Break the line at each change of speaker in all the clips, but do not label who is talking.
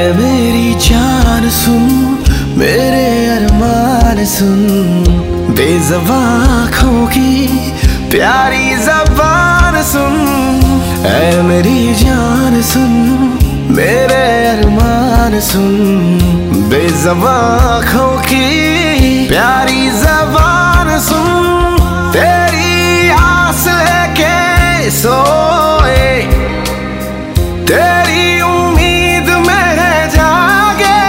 मेरी जान सुन, मेरे अरमान सुन, बेज़बान आँखों की प्यारी ज़बान सुन। ऐ मेरी जान सुन, मेरे अरमान सुन, बेज़बान आँखों की प्यारी ज़बान सुन। तेरी आस लेके सोए, तेरी उम्मीद में जागे,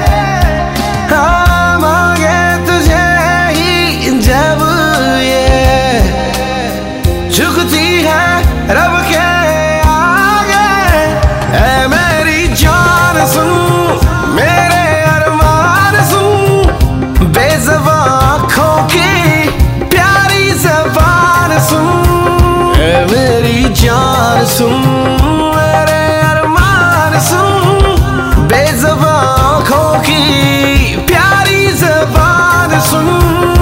हाँ मांगे तुझे ही जब ये झुकती है रब के आगे। ऐ मेरी जान सुन, मेरे अरमान सुन, बेज़बान आँखों की प्यारी ज़बान सुन। ऐ मेरी जान सुन, बेज़बान आँखों की प्यारी ज़बान सुन।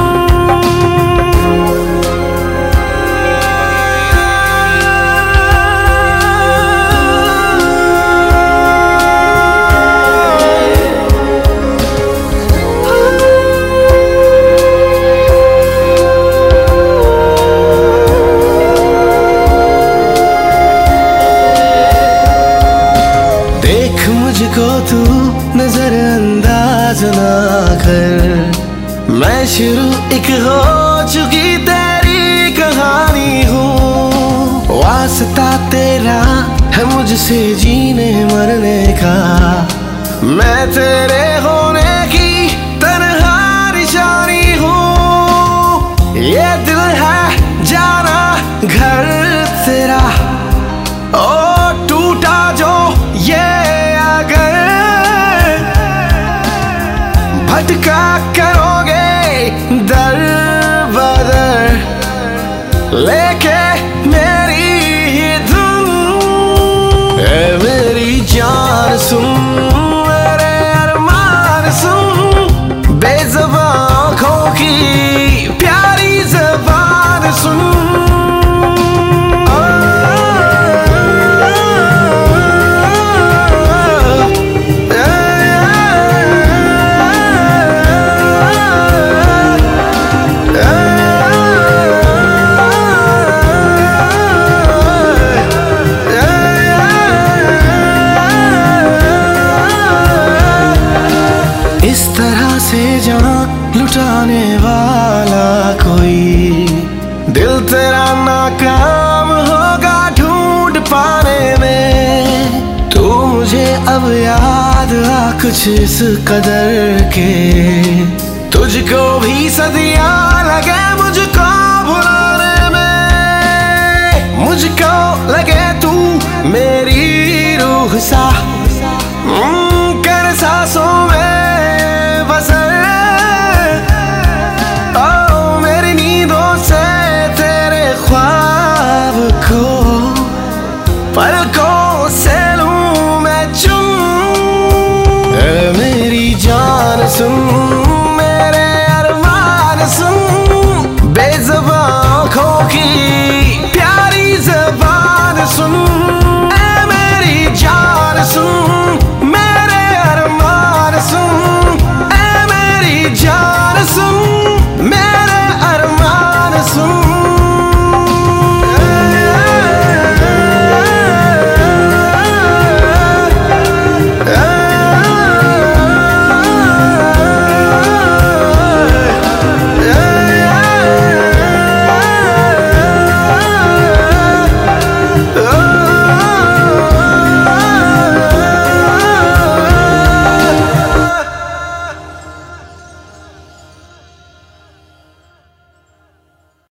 देख मुझको तू नजरअंदाज ना कर, मैं शुरू एक हो चुकी तेरी कहानी हूँ। वास्ता तेरा है मुझसे जीने मरने का, मैं तेरे होने की तन्हा निशानी हूँ। ये दिल है जाना घर तेरा, ओ टूटा जो ये अगर भटका करोगे दर बदर, लेके मेरी ही धुन। ऐ मेरी जान सुन, मेरे अरमान सुन, बेज़बान आँखों की प्यारी ज़बान सुन। इस तरह से जान लुटाने वाला कोई दिल तेरा नाकाम होगा ढूंढ पाने में। तू मुझे अब याद आ कुछ इस कदर के, तुझको भी सदियां